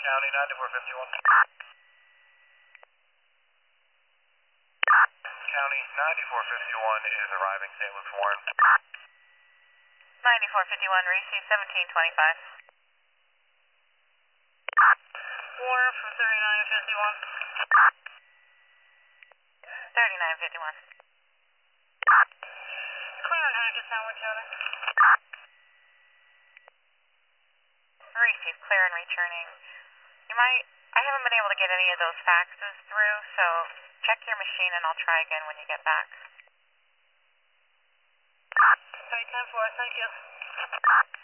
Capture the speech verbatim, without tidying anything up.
County ninety-four fifty-one. County ninety-four fifty-one is arriving Saint Luke's Warren. ninety-four fifty-one, receive seventeen twenty-five. Warren for thirty-nine fifty-one. thirty-nine fifty-one. Clear and Hackettstown with each other. Receive, clear and returning. You might, I haven't been able to get any of those faxes through, so check your machine and I'll try again when you get back. Okay, ten four, thank you.